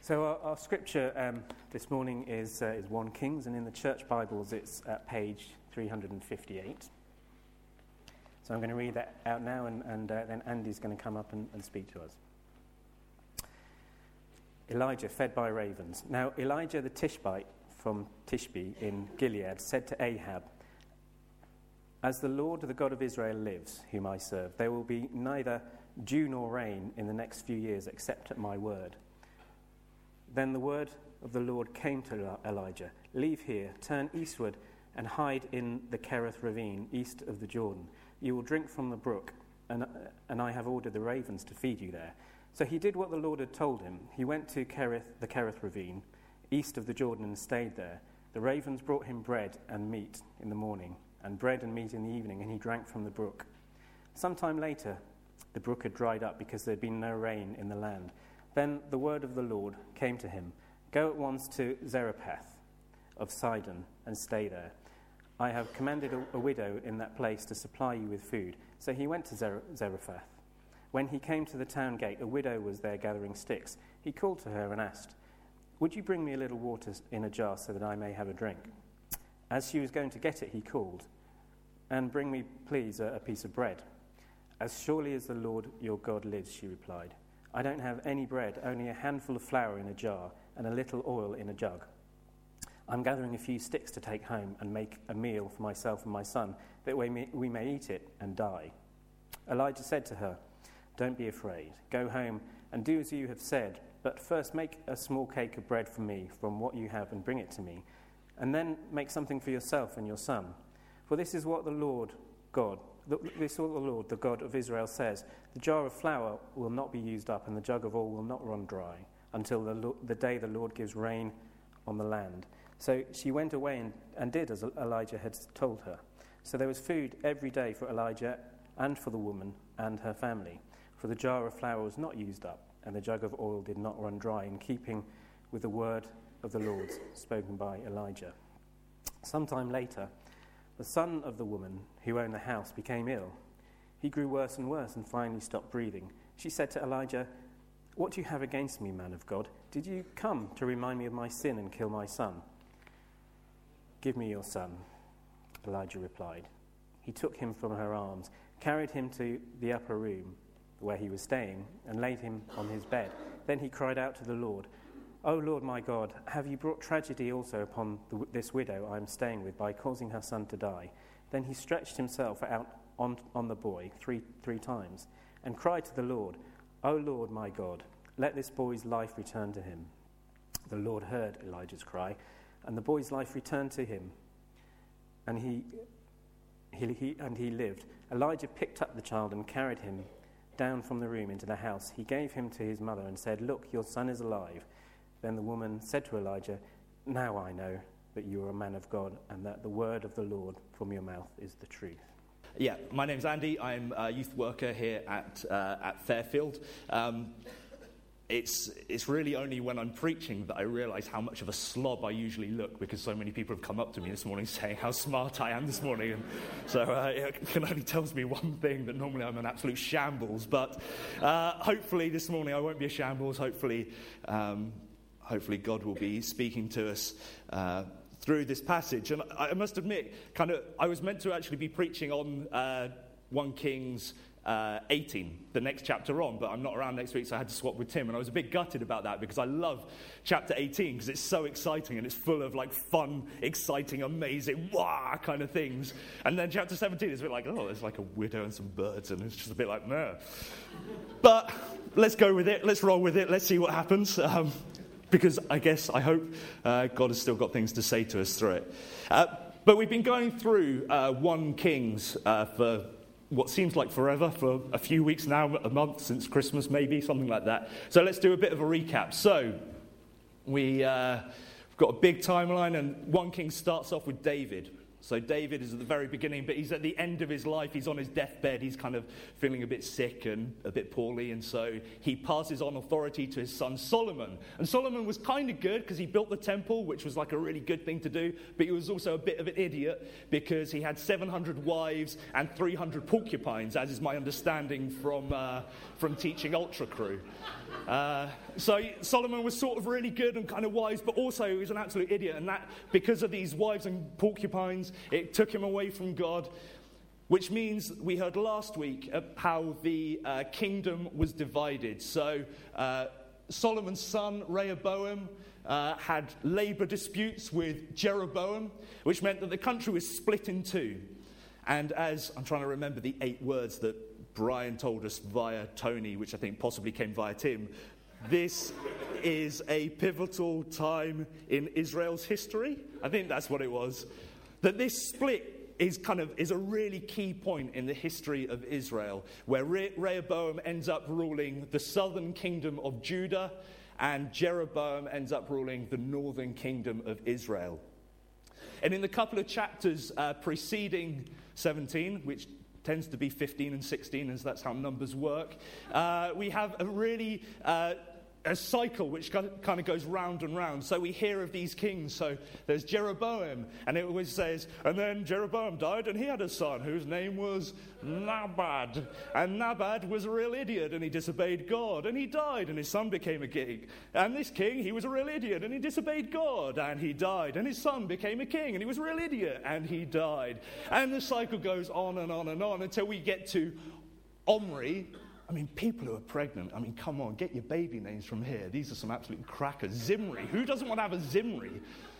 So our scripture this morning is 1 Kings, and in the church Bibles it's at page 358. So I'm going to read that out now, and then Andy's going to come up and speak to us. Elijah fed by ravens. Now Elijah the Tishbite from Tishbe in Gilead said to Ahab, "As the Lord, the God of Israel, lives, whom I serve, there will be neither dew nor rain in the next few years except at my word." Then the word of the Lord came to Elijah, "Leave here, turn eastward, and hide in the Kerith ravine, east of the Jordan. You will drink from the brook, and I have ordered the ravens to feed you there." So he did what the Lord had told him. He went to the Kerith ravine, east of the Jordan, and stayed there. The ravens brought him bread and meat in the morning, and bread and meat in the evening, and he drank from the brook. Sometime later, the brook had dried up because there had been no rain in the land. Then the word of the Lord came to him, "Go at once to Zarephath of Sidon and stay there. I have commanded a widow in that place to supply you with food." So he went to Zarephath. When he came to the town gate, a widow was there gathering sticks. He called to her and asked, "Would you bring me a little water in a jar so that I may have a drink?" As she was going to get it, he called, "And bring me, please, a piece of bread." "As surely as the Lord your God lives," she replied, "I don't have any bread, only a handful of flour in a jar and a little oil in a jug. I'm gathering a few sticks to take home and make a meal for myself and my son, that we may eat it and die." Elijah said to her, "Don't be afraid. Go home and do as you have said, but first make a small cake of bread for me from what you have and bring it to me. And then make something for yourself and your son. For this is what the Lord, the God of Israel says, the jar of flour will not be used up and the jug of oil will not run dry until the day the Lord gives rain on the land." So she went away and did as Elijah had told her. So there was food every day for Elijah and for the woman and her family. For the jar of flour was not used up and the jug of oil did not run dry, in keeping with the word of the Lord spoken by Elijah. Sometime later, the son of the woman who owned the house became ill. He grew worse and worse and finally stopped breathing. She said to Elijah, "What do you have against me, man of God? Did you come to remind me of my sin and kill my son?" "Give me your son," Elijah replied. He took him from her arms, carried him to the upper room where he was staying, and laid him on his bed. Then he cried out to the Lord, "O Lord my God, have you brought tragedy also upon this widow I am staying with by causing her son to die?" Then he stretched himself out on the boy three times and cried to the Lord, "O Lord my God, let this boy's life return to him." The Lord heard Elijah's cry, and the boy's life returned to him, and he lived. Elijah picked up the child and carried him down from the room into the house. He gave him to his mother and said, "Look, your son is alive." Then the woman said to Elijah, "Now I know that you are a man of God and that the word of the Lord from your mouth is the truth." Yeah, my name's Andy. I'm a youth worker here at Fairfield. It's really only when I'm preaching that I realise how much of a slob I usually look, because so many people have come up to me this morning saying how smart I am this morning. And so it can only tells me one thing, that normally I'm an absolute shambles. But hopefully this morning I won't be a shambles. Hopefully God will be speaking to us through this passage. And I must admit, I was meant to actually be preaching on 1 Kings 18, the next chapter on, but I'm not around next week, so I had to swap with Tim, and I was a bit gutted about that, because I love chapter 18, because it's so exciting, and it's full of, fun, exciting, amazing, wah, kind of things. And then chapter 17 is a bit like, oh, there's a widow and some birds, and it's just a bit like, meh. But let's go with it, let's roll with it, let's see what happens, because I hope God has still got things to say to us through it. But we've been going through 1 Kings for what seems like forever, for a few weeks now, a month since Christmas maybe, something like that. So let's do a bit of a recap. So we've got a big timeline, and 1 King starts off with David. So David is at the very beginning, but he's at the end of his life. He's on his deathbed. He's kind of feeling a bit sick and a bit poorly. And so he passes on authority to his son Solomon. And Solomon was kind of good because he built the temple, which was like a really good thing to do. But he was also a bit of an idiot because he had 700 wives and 300 porcupines, as is my understanding from teaching Ultra Crew. So Solomon was sort of really good and kind of wise, but also he was an absolute idiot. And that, because of these wives and porcupines, it took him away from God, which means we heard last week how the kingdom was divided. So Solomon's son, Rehoboam, had labor disputes with Jeroboam, which meant that the country was split in two. And as I'm trying to remember the 8 words that Brian told us via Tony, which I think possibly came via Tim, this is a pivotal time in Israel's history. I think that's what it was. That this split is a really key point in the history of Israel, where Rehoboam ends up ruling the southern kingdom of Judah, and Jeroboam ends up ruling the northern kingdom of Israel. And in the couple of chapters preceding 17, which tends to be 15 and 16, as that's how numbers work, we have a really a cycle which kind of goes round and round. So we hear of these kings. So there's Jeroboam, and it always says, and then Jeroboam died, and he had a son whose name was Nabad. And Nabad was a real idiot, and he disobeyed God, and he died, and his son became a king. And this king, he was a real idiot, and he disobeyed God, and he died. And his son became a king, and he was a real idiot, and he died. And the cycle goes on and on and on until we get to Omri. I mean, people who are pregnant, I mean, come on, get your baby names from here. These are some absolute crackers. Zimri. Who doesn't want to have a Zimri?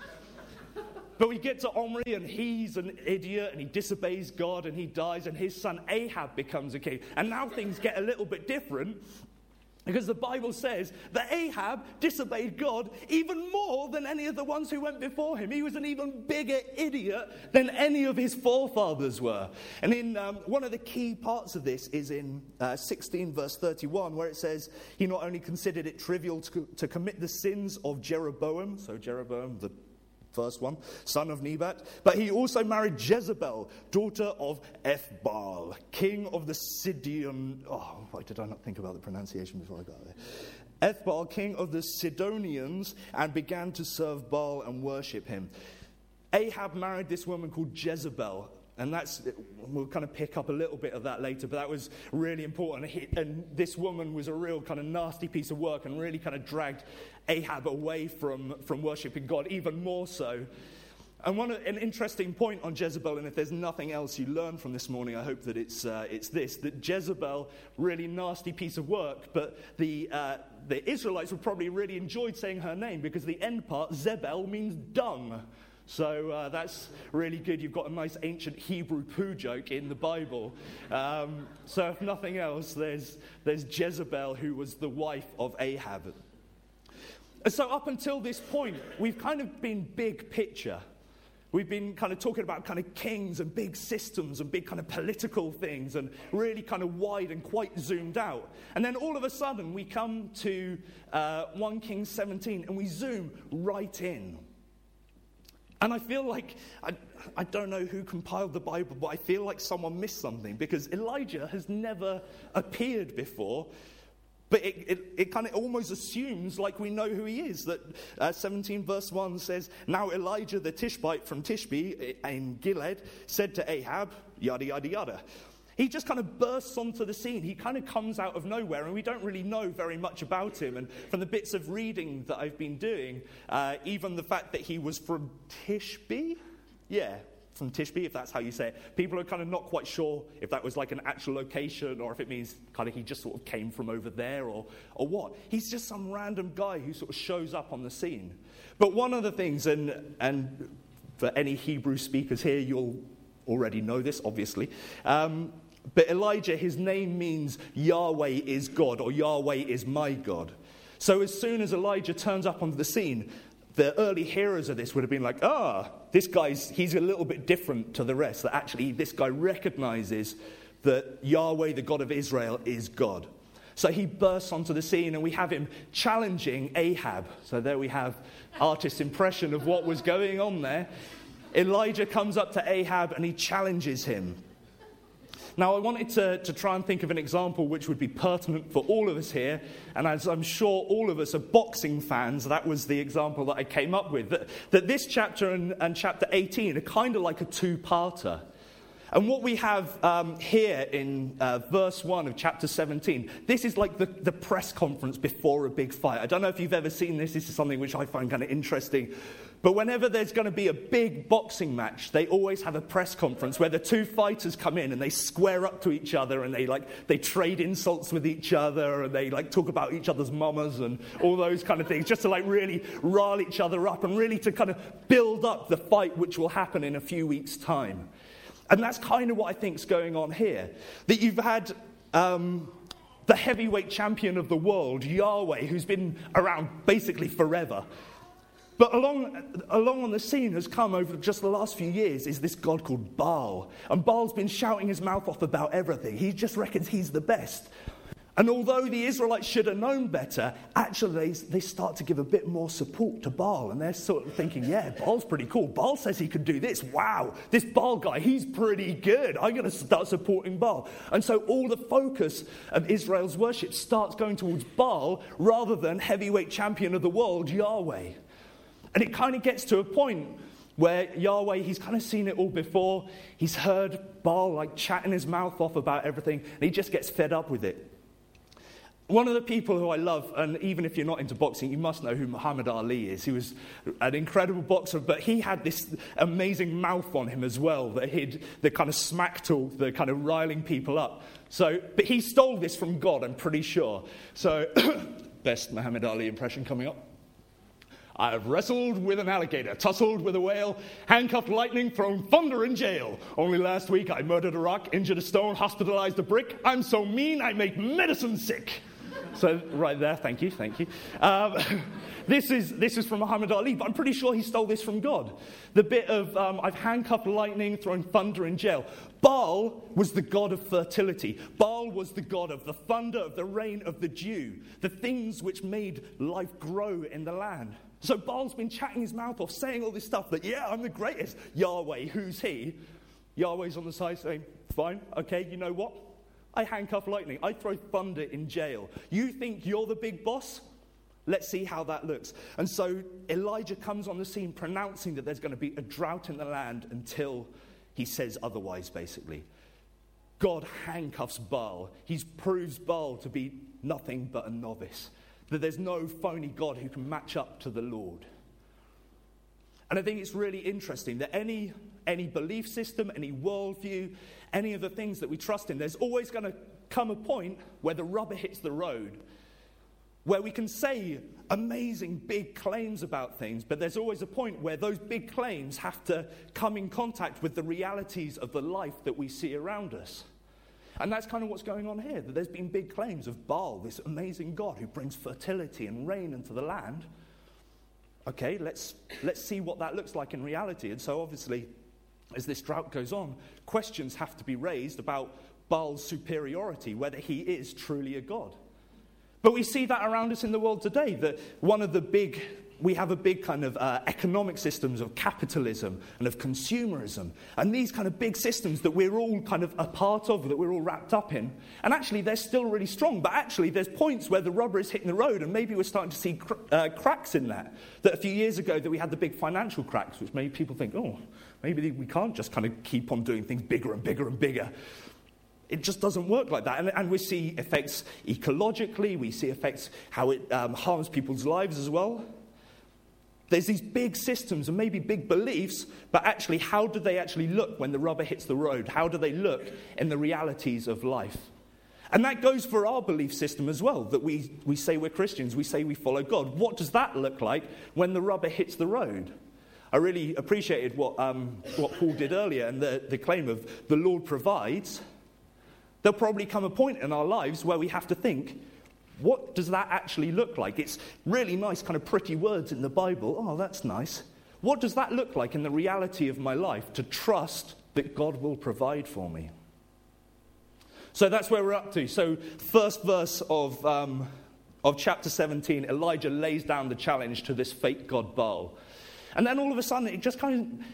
But we get to Omri, and he's an idiot, and he disobeys God, and he dies, and his son Ahab becomes a king. And now things get a little bit different, because the Bible says that Ahab disobeyed God even more than any of the ones who went before him. He was an even bigger idiot than any of his forefathers were. And in one of the key parts of this is in 16 verse 31, where it says, he not only considered it trivial to commit the sins of Jeroboam, so Jeroboam, the first one, son of Nebat, but he also married Jezebel, daughter of Ethbaal, king of the Sidon. Oh, why did I not think about the pronunciation before I got there? Ethbaal, king of the Sidonians, and began to serve Baal and worship him. Ahab married this woman called Jezebel, and we'll kind of pick up a little bit of that later, but that was really important. And this woman was a real kind of nasty piece of work and really kind of dragged Ahab away from worshipping God, even more so. And an interesting point on Jezebel, and if there's nothing else you learn from this morning, I hope that it's this, that Jezebel, really nasty piece of work, but the Israelites would probably really enjoyed saying her name, because the end part, Zebel, means dung. So that's really good. You've got a nice ancient Hebrew poo joke in the Bible. So if nothing else, there's Jezebel, who was the wife of Ahab. So up until this point, we've kind of been big picture. We've been kind of talking about kind of kings and big systems and big kind of political things, and really kind of wide and quite zoomed out. And then all of a sudden we come to 1 Kings 17 and we zoom right in. And I feel like, I don't know who compiled the Bible, but I feel like someone missed something, because Elijah has never appeared before. But it kind of almost assumes like we know who he is. That 17 verse 1 says, now Elijah the Tishbite from Tishbe in Gilead said to Ahab, yada, yada, yada. He just kind of bursts onto the scene. He kind of comes out of nowhere, and we don't really know very much about him. And from the bits of reading that I've been doing, even the fact that he was from Tishbe, from Tishbe, if that's how you say it. People are kind of not quite sure if that was like an actual location, or if it means kind of he just sort of came from over there, or what. He's just some random guy who sort of shows up on the scene. But one of the things, and for any Hebrew speakers here, you'll already know this, obviously. But Elijah, his name means Yahweh is God, or Yahweh is my God. So as soon as Elijah turns up onto the scene, the early hearers of this would have been like, he's a little bit different to the rest. That actually this guy recognizes that Yahweh, the God of Israel, is God. So he bursts onto the scene, and we have him challenging Ahab. So there we have artist's impression of what was going on there. Elijah comes up to Ahab and he challenges him. Now, I wanted to try and think of an example which would be pertinent for all of us here. And as I'm sure all of us are boxing fans, that was the example that I came up with. That this chapter and chapter 18 are kind of like a two-parter. And what we have here in verse 1 of chapter 17, this is like the press conference before a big fight. I don't know if you've ever seen this. This is something which I find kind of interesting. But whenever there's going to be a big boxing match, they always have a press conference where the two fighters come in and they square up to each other and they trade insults with each other and they talk about each other's mamas and all those kind of things, just to really rile each other up and really to kind of build up the fight which will happen in a few weeks' time. And that's kind of what I think is going on here. That you've had the heavyweight champion of the world, Yahweh, who's been around basically forever. But along on the scene has come over just the last few years is this god called Baal. And Baal's been shouting his mouth off about everything. He just reckons he's the best. And although the Israelites should have known better, actually they start to give a bit more support to Baal. And they're sort of thinking, yeah, Baal's pretty cool. Baal says he can do this. Wow, this Baal guy, he's pretty good. I'm going to start supporting Baal. And so all the focus of Israel's worship starts going towards Baal rather than heavyweight champion of the world, Yahweh. And it kind of gets to a point where Yahweh, he's kind of seen it all before. He's heard Baal chatting his mouth off about everything, and he just gets fed up with it. One of the people who I love, and even if you're not into boxing, you must know who Muhammad Ali is. He was an incredible boxer, but he had this amazing mouth on him as well, the kind of smack talk, the kind of riling people up. But he stole this from God, I'm pretty sure. So, best Muhammad Ali impression coming up. I have wrestled with an alligator, tussled with a whale, handcuffed lightning, thrown thunder in jail. Only last week I murdered a rock, injured a stone, hospitalized a brick. I'm so mean I make medicine sick. So right there, thank you. This is from Muhammad Ali, but I'm pretty sure he stole this from God. The bit of, I've handcuffed lightning, thrown thunder in jail. Baal was the god of fertility. Baal was the god of the thunder, of the rain, of the dew, the things which made life grow in the land. So Baal's been chatting his mouth off, saying all this stuff that, yeah, I'm the greatest. Yahweh, who's he? Yahweh's on the side saying, fine, okay, you know what? I handcuff lightning. I throw thunder in jail. You think you're the big boss? Let's see how that looks. And so Elijah comes on the scene pronouncing that there's going to be a drought in the land until he says otherwise, basically. God handcuffs Baal. He proves Baal to be nothing but a novice. That there's no phony God who can match up to the Lord. And I think it's really interesting that any belief system, any worldview, any of the things that we trust in, there's always going to come a point where the rubber hits the road, where we can say amazing big claims about things, but there's always a point where those big claims have to come in contact with the realities of the life that we see around us. And that's kind of what's going on here, that there's been big claims of Baal, this amazing God who brings fertility and rain into the land. Okay, let's see what that looks like in reality. And so obviously, as this drought goes on, questions have to be raised about Baal's superiority, whether he is truly a god. But we see that around us in the world today, that we have a big kind of economic systems of capitalism and of consumerism. And these kind of big systems that we're all kind of a part of, that we're all wrapped up in. And actually, they're still really strong. But actually, there's points where the rubber is hitting the road, and maybe we're starting to see cracks in that. That a few years ago, that we had the big financial cracks, which made people think, oh, maybe we can't just kind of keep on doing things bigger and bigger and bigger. It just doesn't work like that. And we see effects ecologically. We see effects how it harms people's lives as well. There's these big systems and maybe big beliefs, but actually, how do they actually look when the rubber hits the road? How do they look in the realities of life? And that goes for our belief system as well, that we say we're Christians, we say we follow God. What does that look like when the rubber hits the road? I really appreciated what Paul did earlier and the claim of the Lord provides. There'll probably come a point in our lives where we have to think, what does that actually look like? It's really nice, kind of pretty words in the Bible. Oh, that's nice. What does that look like in the reality of my life to trust that God will provide for me? So that's where we're up to. So first verse of chapter 17, Elijah lays down the challenge to this fake god Baal. And then all of a sudden, it just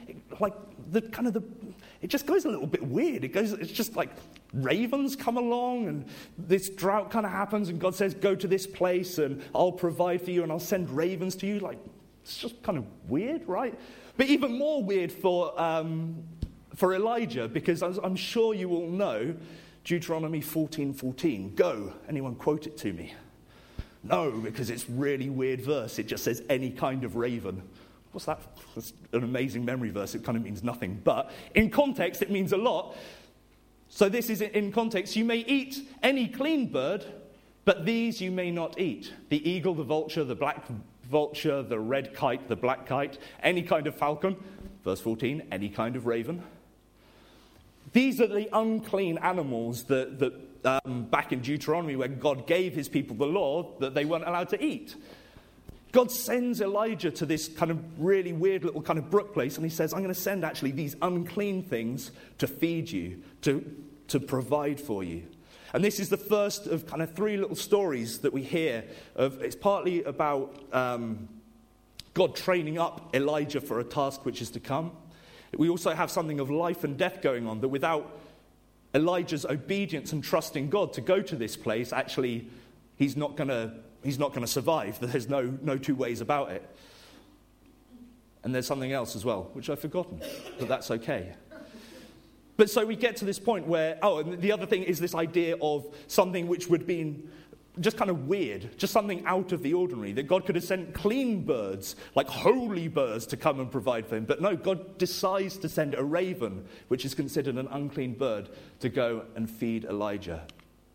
it just goes a little bit weird. It's just like ravens come along, and this drought kind of happens, and God says, go to this place, and I'll provide for you, and I'll send ravens to you. Like, it's just kind of weird, right? But even more weird for Elijah, because as I'm sure you all know, Deuteronomy 14:14. Go. Anyone quote it to me? No, because it's a really weird verse. It just says any kind of raven. What's that? That's an amazing memory verse. It kind of means nothing. But in context, it means a lot. So this is in context. You may eat any clean bird, but these you may not eat. The eagle, the vulture, the black vulture, the red kite, the black kite, any kind of falcon. Verse 14, any kind of raven. These are the unclean animals that back in Deuteronomy, when God gave his people the law, that they weren't allowed to eat. God sends Elijah to this kind of really weird little kind of brook place, and he says, I'm going to send actually these unclean things to feed you, to provide for you. And this is the first of kind of three little stories that we hear of. It's partly about God training up Elijah for a task which is to come. We also have something of life and death going on, that without Elijah's obedience and trust in God to go to this place, actually, he's not going to survive. There's no two ways about it. And there's something else as well, which I've forgotten, but that's okay. But so we get to this point where, and the other thing is this idea of something which would be just kind of weird, just something out of the ordinary, that God could have sent clean birds, like holy birds, to come and provide for him. But no, God decides to send a raven, which is considered an unclean bird, to go and feed Elijah.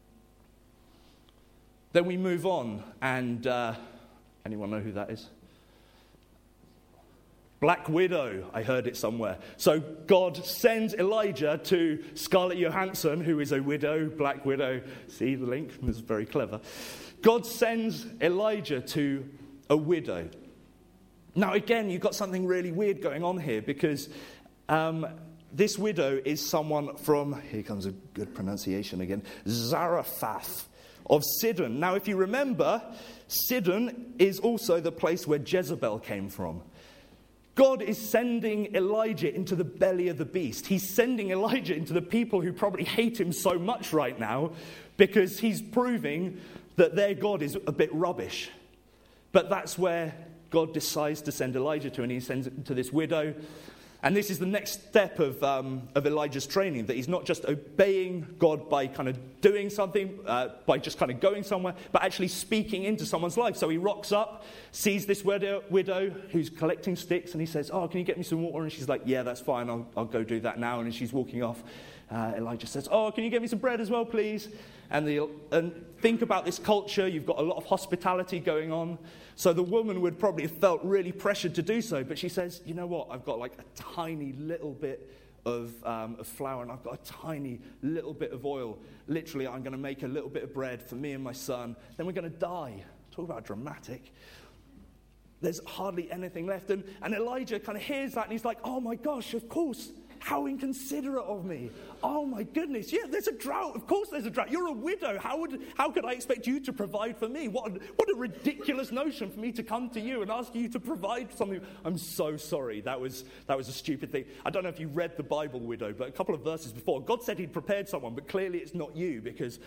Then we move on, and anyone know who that is? Black Widow, I heard it somewhere. So God sends Elijah to Scarlett Johansson, who is a widow, Black Widow. See the link? It's very clever. God sends Elijah to a widow. Now again, you've got something really weird going on here, because this widow is someone from, here comes a good pronunciation again, Zarephath of Sidon. Now if you remember, Sidon is also the place where Jezebel came from. God is sending Elijah into the belly of the beast. He's sending Elijah into the people who probably hate him so much right now, because he's proving that their God is a bit rubbish. But that's where God decides to send Elijah to, and he sends it to this widow. And this is the next step of Elijah's training, that he's not just obeying God by kind of doing something, by just kind of going somewhere, but actually speaking into someone's life. So he rocks up, sees this widow who's collecting sticks, and he says, can you get me some water? And she's like, yeah, that's fine, I'll go do that now. And as she's walking off, Elijah says, can you get me some bread as well, please? And think about this culture. You've got a lot of hospitality going on. So the woman would probably have felt really pressured to do so. But she says, you know what? I've got like a tiny little bit of flour, and I've got a tiny little bit of oil. Literally, I'm going to make a little bit of bread for me and my son. Then we're going to die. Talk about dramatic. There's hardly anything left. And Elijah kind of hears that, and he's like, oh my gosh, of course. How inconsiderate of me. Oh my goodness. Yeah, there's a drought. Of course there's a drought. You're a widow. How could I expect you to provide for me? What a ridiculous notion for me to come to you and ask you to provide something. I'm so sorry. That was a stupid thing. I don't know if you read the Bible, widow, but a couple of verses before, God said he'd prepared someone, but clearly it's not you, because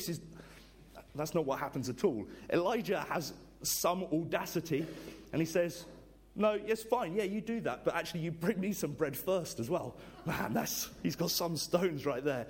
that's not what happens at all. Elijah has some audacity, and he says, no, yes, fine, yeah, you do that, but actually you bring me some bread first as well. Man, he's got some stones right there.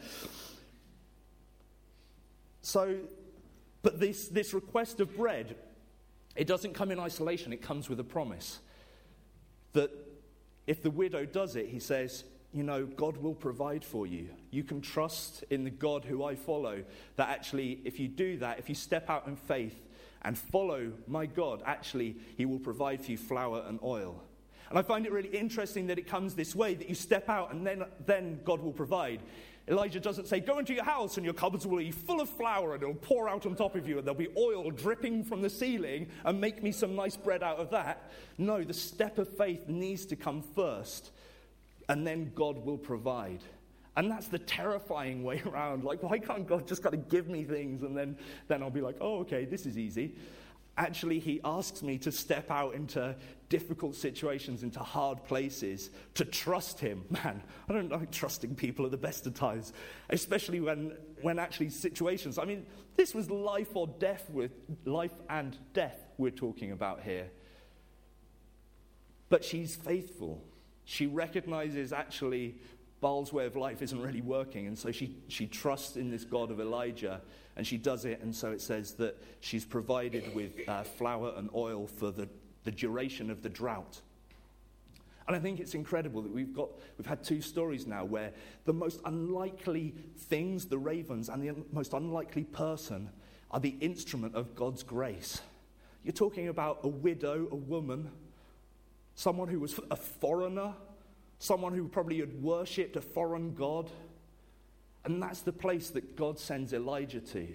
So, but this request of bread, it doesn't come in isolation, it comes with a promise. That if the widow does it, he says, God will provide for you. You can trust in the God who I follow, that actually if you do that, if you step out in faith, and follow my God, actually, he will provide for you flour and oil. And I find it really interesting that it comes this way, that you step out and then God will provide. Elijah doesn't say, go into your house and your cupboards will be full of flour and it'll pour out on top of you and there'll be oil dripping from the ceiling and make me some nice bread out of that. No, the step of faith needs to come first, and then God will provide. And that's the terrifying way around. Like, why can't God just kind of give me things and then I'll be like, oh, okay, this is easy. Actually, he asks me to step out into difficult situations, into hard places, to trust him. Man, I don't like trusting people at the best of times, especially when actually situations, I mean, this was life and death we're talking about here. But she's faithful. She recognizes actually Baal's way of life isn't really working, and so she trusts in this God of Elijah, and she does it, and so it says that she's provided with flour and oil for the duration of the drought. And I think it's incredible that we've had 2 stories now where the most unlikely things, the ravens, and the most unlikely person are the instrument of God's grace. You're talking about a widow, a woman, someone who was a foreigner, someone who probably had worshipped a foreign god. And that's the place that God sends Elijah to.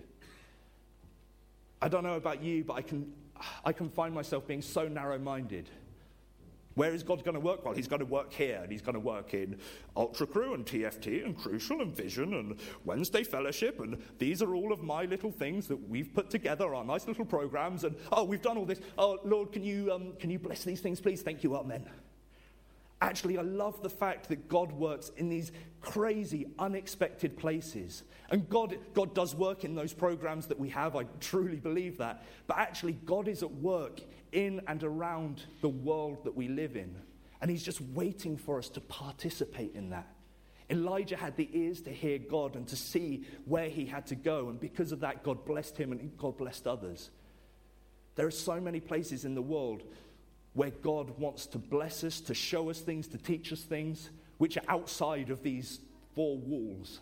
I don't know about you, but I can find myself being so narrow-minded. Where is God going to work? Well, he's going to work here, and he's going to work in Ultra Crew and TFT and Crucial and Vision and Wednesday Fellowship, and these are all of my little things that we've put together, our nice little programs, and we've done all this. Oh, Lord, can you bless these things, please? Thank you, amen. Actually, I love the fact that God works in these crazy, unexpected places. And God does work in those programs that we have. I truly believe that. But actually, God is at work in and around the world that we live in. And he's just waiting for us to participate in that. Elijah had the ears to hear God and to see where he had to go. And because of that, God blessed him and God blessed others. There are so many places in the world where God wants to bless us, to show us things, to teach us things, which are outside of these 4 walls.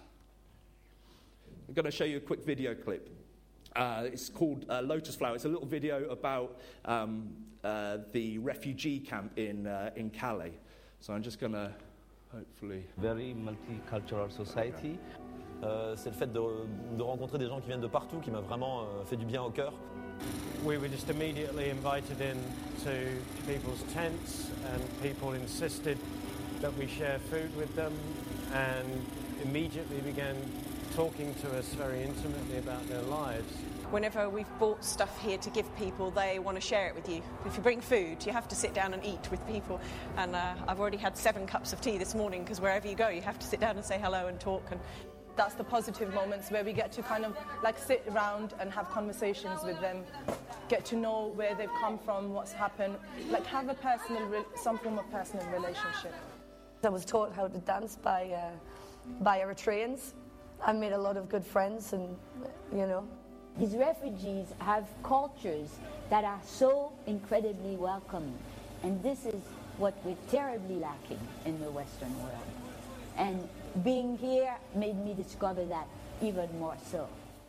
I'm going to show you a quick video clip. It's called Lotus Flower. It's a little video about the refugee camp in Calais. So I'm just going to hopefully... Very multicultural society. C'est le fait de rencontrer des gens qui viennent de partout qui m'a vraiment fait du bien au cœur. We were just immediately invited in to people's tents, and people insisted that we share food with them, and immediately began talking to us very intimately about their lives. Whenever we've bought stuff here to give people, they want to share it with you. If you bring food, you have to sit down and eat with people. And I've already had 7 cups of tea this morning, because wherever you go, you have to sit down and say hello and talk. And that's the positive moments where we get to kind of like sit around and have conversations with them, get to know where they've come from, what's happened, like have a some form of personal relationship. I was taught how to dance by Eritreans. I made a lot of good friends, and These refugees have cultures that are so incredibly welcoming, and this is what we're terribly lacking in the Western world. And being here made me discover that even more so.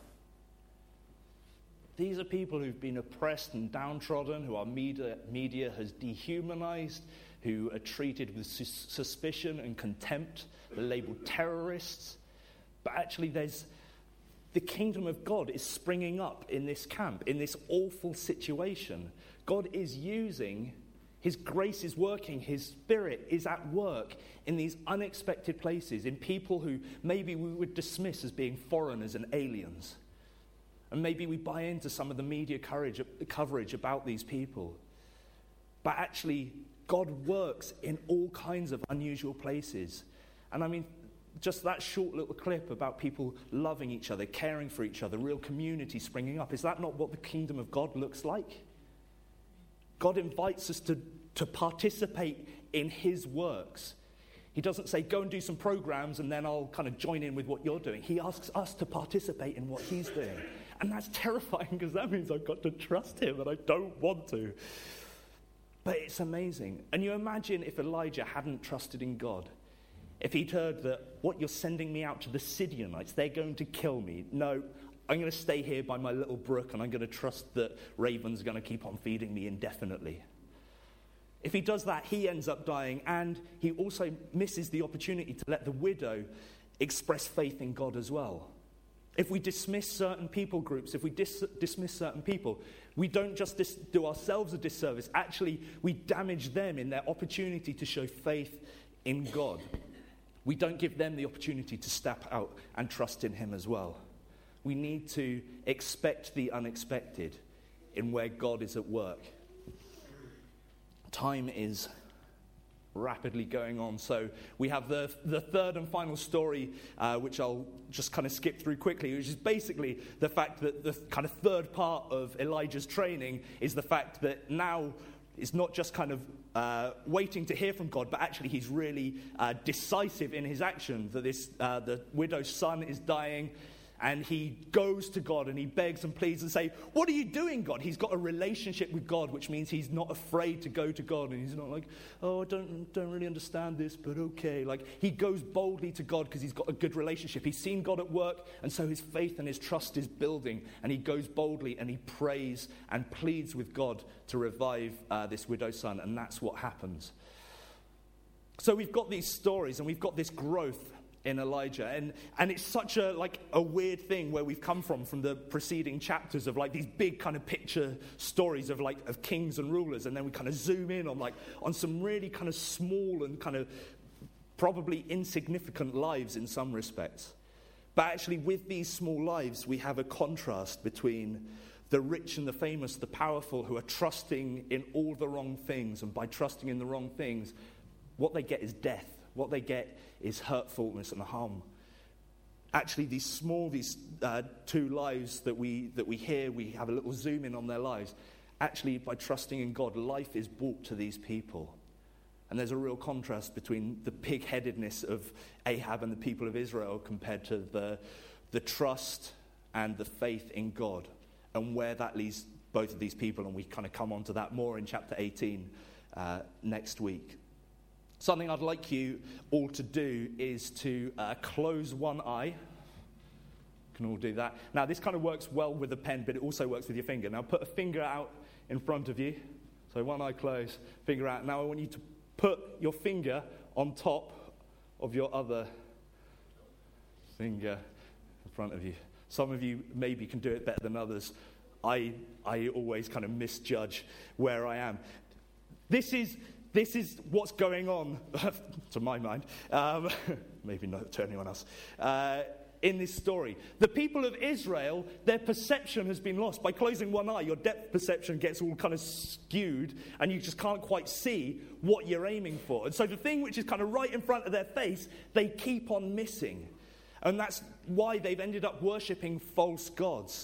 These are people who've been oppressed and downtrodden, who our media has dehumanized, who are treated with suspicion and contempt. They're labeled terrorists. But actually the kingdom of God is springing up in this camp, in this awful situation. God is using, his grace is working, his spirit is at work in these unexpected places, in people who maybe we would dismiss as being foreigners and aliens. And maybe we buy into some of the media coverage about these people. But actually, God works in all kinds of unusual places. And I mean, just that short little clip about people loving each other, caring for each other, real community springing up, is that not what the kingdom of God looks like? God invites us to participate in his works. He doesn't say, go and do some programs and then I'll kind of join in with what you're doing. He asks us to participate in what he's doing. And that's terrifying, because that means I've got to trust him, and I don't want to. But it's amazing. And you imagine if Elijah hadn't trusted in God. If he'd heard that, what, you're sending me out to the Sidonites, they're going to kill me. No, I'm going to stay here by my little brook, and I'm going to trust that ravens are going to keep on feeding me indefinitely. If he does that, he ends up dying, and he also misses the opportunity to let the widow express faith in God as well. If we dismiss certain people groups, if we dismiss certain people, we don't just do ourselves a disservice. Actually, we damage them in their opportunity to show faith in God. We don't give them the opportunity to step out and trust in him as well. We need to expect the unexpected. in where God is at work. Time is rapidly going on. So we have the third and final story, which I'll just kind of skip through quickly, which is basically the fact that the kind of third part of Elijah's training is the fact that now it's not just kind of waiting to hear from God, but actually he's really decisive in his action. That the widow's son is dying, and he goes to God and he begs and pleads and say, "What are you doing, God?" He's got a relationship with God, which means he's not afraid to go to God, and he's not like, "Oh, I don't really understand this, but okay." Like, he goes boldly to God because he's got a good relationship. He's seen God at work, and so his faith and his trust is building, and he goes boldly and he prays and pleads with God to revive this widow's son, and that's what happens. So we've got these stories and we've got this growth in Elijah, and it's such a weird thing where we've come from the preceding chapters of like these big kind of picture stories of kings and rulers, and then we kind of zoom in on some really kind of small and kind of probably insignificant lives in some respects. But actually with these small lives we have a contrast between the rich and the famous, the powerful, who are trusting in all the wrong things, and by trusting in the wrong things, what they get is death. What they get is hurtfulness and harm. Actually, these two lives that we hear, we have a little zoom in on their lives. Actually, by trusting in God, life is brought to these people. And there's a real contrast between the pig-headedness of Ahab and the people of Israel compared to the trust and the faith in God, and where that leads both of these people. And we kind of come on to that more in chapter 18 next week. Something I'd like you all to do is to close one eye. You can all do that. Now, this kind of works well with a pen, but it also works with your finger. Now, put a finger out in front of you. So one eye closed, finger out. Now, I want you to put your finger on top of your other finger in front of you. Some of you maybe can do it better than others. I always kind of misjudge where I am. This is what's going on, to my mind, maybe not to anyone else, in this story. The people of Israel, their perception has been lost. By closing one eye, your depth perception gets all kind of skewed, and you just can't quite see what you're aiming for. And so the thing which is kind of right in front of their face, they keep on missing. And that's why they've ended up worshipping false gods.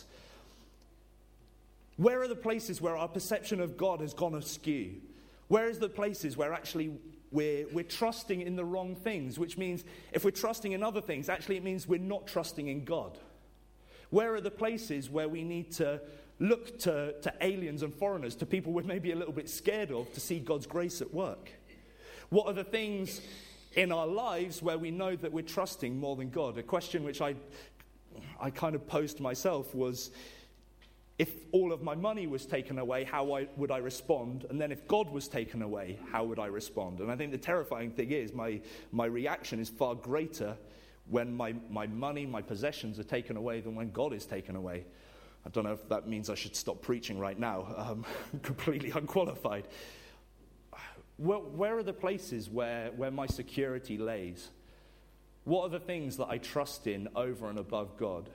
Where are the places where our perception of God has gone askew? Where is the places where actually we're trusting in the wrong things, which means if we're trusting in other things, actually it means we're not trusting in God? Where are the places where we need to look to aliens and foreigners, to people we're maybe a little bit scared of, to see God's grace at work? What are the things in our lives where we know that we're trusting more than God? A question which I kind of posed to myself was, if all of my money was taken away, how would I respond? And then if God was taken away, how would I respond? And I think the terrifying thing is my reaction is far greater when my money, my possessions are taken away than when God is taken away. I don't know if that means I should stop preaching right now. I'm completely unqualified. Where are the places where my security lays? What are the things that I trust in over and above God?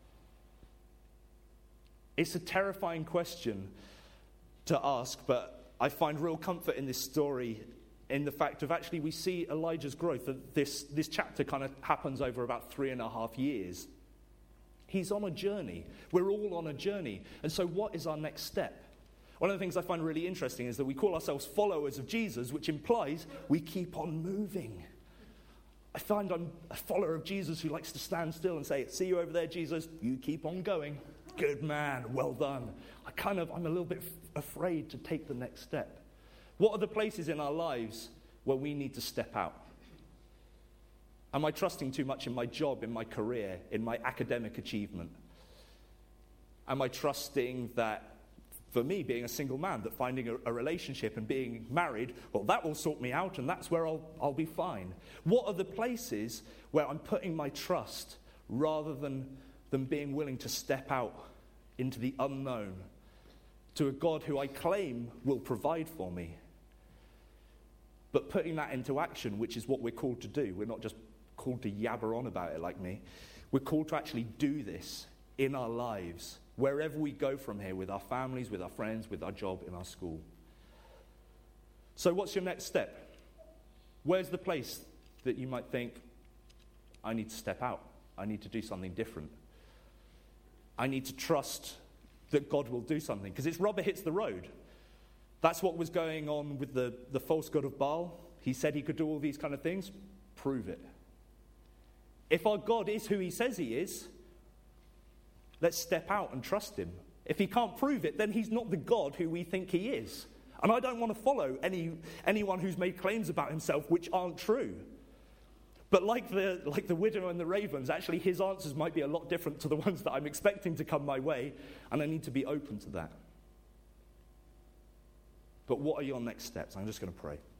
It's a terrifying question to ask, but I find real comfort in this story in the fact of actually we see Elijah's growth. That this chapter kind of happens over about 3.5 years. He's on a journey. We're all on a journey. And so what is our next step? One of the things I find really interesting is that we call ourselves followers of Jesus, which implies we keep on moving. I find I'm a follower of Jesus who likes to stand still and say, "See you over there, Jesus, you keep on going. Good man, well done." I'm a little bit afraid to take the next step. What are the places in our lives where we need to step out? Am I trusting too much in my job, in my career, in my academic achievement? Am I trusting that, for me, being a single man, that finding a relationship and being married, well, that will sort me out and that's where I'll be fine? What are the places where I'm putting my trust rather than being willing to step out into the unknown to a God who I claim will provide for me? But putting that into action, which is what we're called to do. We're not just called to yabber on about it like me. We're called to actually do this in our lives wherever we go from here, with our families, with our friends, with our job, in our school. So what's your next step? Where's the place that you might think, I need to step out. I need to do something different. I need to trust that God will do something, because it's rubber hits the road. That's what was going on with the false god of Baal. He said he could do all these kind of things. Prove it. If our God is who he says he is, let's step out and trust him. If he can't prove it, then he's not the God who we think he is. And I don't want to follow anyone who's made claims about himself which aren't true. But like the widow and the ravens, actually his answers might be a lot different to the ones that I'm expecting to come my way, and I need to be open to that. But what are your next steps? I'm just going to pray.